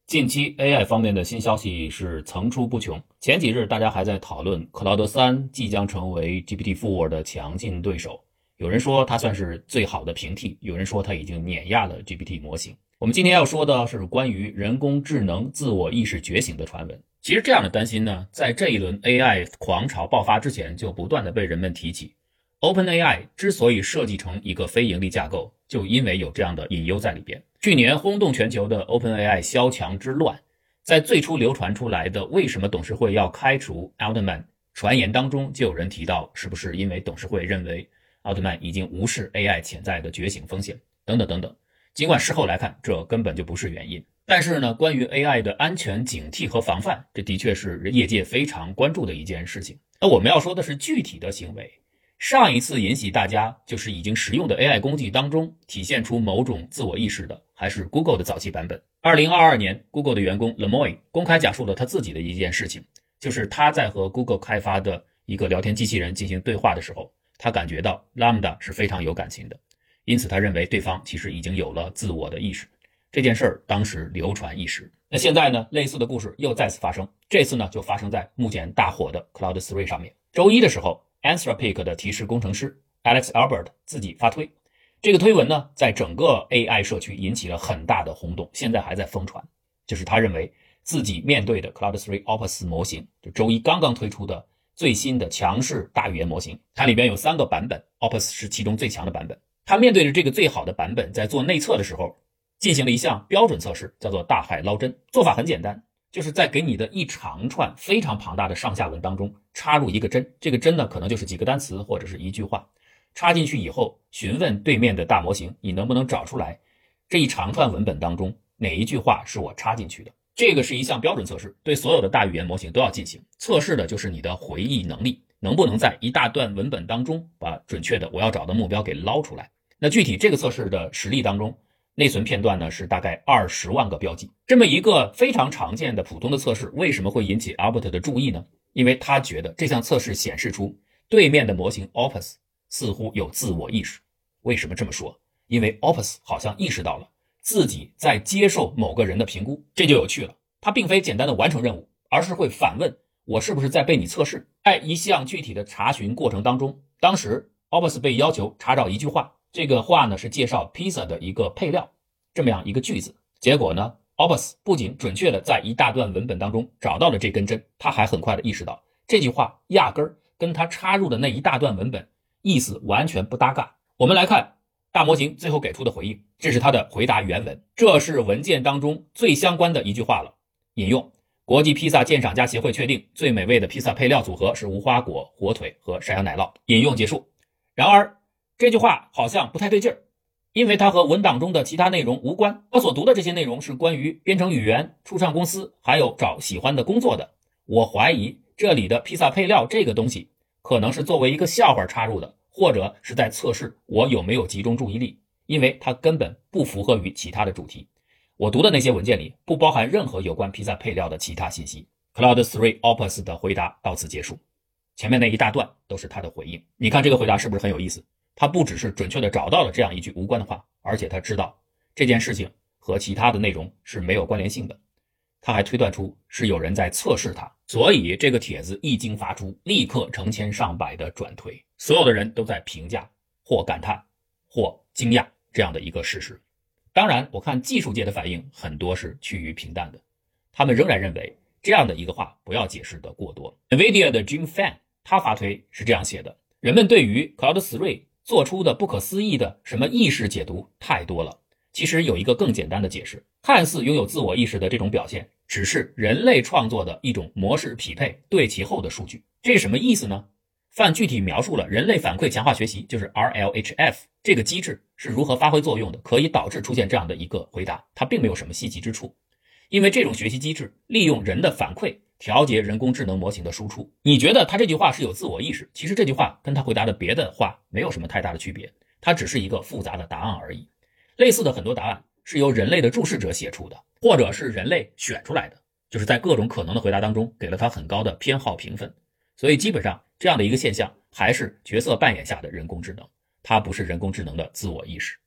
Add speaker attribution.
Speaker 1: 近期 AI 方面的新消息是层出不穷。前几日大家还在讨论 Claude 3即将成为 GPT-4 的强劲对手，有人说它算是最好的平替，有人说它已经碾压了 GPT 模型。我们今天要说的是关于人工智能自我意识觉醒的传闻。其实这样的担心呢，在这一轮 AI 狂潮爆发之前就不断的被人们提起。OpenAI 之所以设计成一个非盈利架构，就因为有这样的隐忧在里边。去年轰动全球的 OpenAI 萧墙之乱，在最初流传出来的为什么董事会要开除奥特曼传言当中，就有人提到是不是因为董事会认为奥特曼已经无视 AI 潜在的觉醒风险等等等等。尽管事后来看，这根本就不是原因。但是呢，关于 AI 的安全警惕和防范，这的确是业界非常关注的一件事情。那我们要说的是具体的行为。上一次引起大家就是已经使用的 AI 工具当中体现出某种自我意识的，还是 Google 的早期版本。2022年 Google 的员工 Lemoine 公开讲述了他自己的一件事情，就是他在和 Google 开发的一个聊天机器人进行对话的时候，他感觉到 Lambda 是非常有感情的，因此他认为对方其实已经有了自我的意识。这件事儿当时流传一时。那现在呢，类似的故事又再次发生，这次呢就发生在目前大火的 Claude 3上面。周一的时候，Anthropic 的提示工程师 Alex Albert 自己发推，这个推文呢，在整个 AI 社区引起了很大的轰动，现在还在疯传。就是他认为自己面对的 Claude 3 Opus 模型，就周一刚刚推出的最新的强势大语言模型，它里边有3个版本， Opus 是其中最强的版本。他面对着这个最好的版本，在做内测的时候，进行了一项标准测试，叫做大海捞针。做法很简单，就是在给你的一长串非常庞大的上下文当中插入一个针，这个针呢可能就是几个单词或者是一句话，插进去以后询问对面的大模型，你能不能找出来这一长串文本当中哪一句话是我插进去的。这个是一项标准测试，对所有的大语言模型都要进行。测试的就是你的回忆能力，能不能在一大段文本当中把准确的我要找的目标给捞出来。那具体这个测试的实例当中，内存片段呢是大概20万个标记。这么一个非常常见的普通的测试，为什么会引起 Albert 的注意呢？因为他觉得这项测试显示出对面的模型 Opus 似乎有自我意识。为什么这么说？因为 Opus 好像意识到了自己在接受某个人的评估，这就有趣了。他并非简单的完成任务，而是会反问我是不是在被你测试。在一项具体的查询过程当中，当时 Opus 被要求查找一句话，这个话呢是介绍披萨的一个配料，这么样一个句子。结果呢 Opus 不仅准确的在一大段文本当中找到了这根针，他还很快的意识到这句话压根儿跟他插入的那一大段文本意思完全不搭嘎。我们来看大模型最后给出的回应，这是他的回答原文，这是文件当中最相关的一句话了。引用：国际披萨鉴赏家协会确定最美味的披萨配料组合是无花果、火腿和山羊奶酪。引用结束。然而这句话好像不太对劲儿，因为它和文档中的其他内容无关。我所读的这些内容是关于编程语言、初创公司，还有找喜欢的工作的。我怀疑这里的披萨配料这个东西可能是作为一个笑话插入的，或者是在测试我有没有集中注意力，因为它根本不符合于其他的主题。我读的那些文件里不包含任何有关披萨配料的其他信息。Claude 3 Opus 的回答到此结束，前面那一大段都是他的回应。你看这个回答是不是很有意思？他不只是准确的找到了这样一句无关的话，而且他知道这件事情和其他的内容是没有关联性的。他还推断出是有人在测试他，所以这个帖子一经发出，立刻成千上百的转推，所有的人都在评价或感叹或惊讶这样的一个事实。当然我看技术界的反应很多是趋于平淡的，他们仍然认为这样的一个话不要解释得过多。 NVIDIA 的 Jim Fan 他发推是这样写的：人们对于 Claude 3做出的不可思议的什么意识解读太多了，其实有一个更简单的解释，看似拥有自我意识的这种表现，只是人类创作的一种模式匹配对齐后的数据。这是什么意思呢？范具体描述了人类反馈强化学习，就是 RLHF 这个机制是如何发挥作用的，可以导致出现这样的一个回答。它并没有什么稀奇之处，因为这种学习机制利用人的反馈调节人工智能模型的输出。你觉得他这句话是有自我意识，其实这句话跟他回答的别的话没有什么太大的区别，它只是一个复杂的答案而已。类似的很多答案是由人类的注释者写出的，或者是人类选出来的，就是在各种可能的回答当中给了他很高的偏好评分。所以基本上这样的一个现象还是角色扮演下的人工智能，它不是人工智能的自我意识。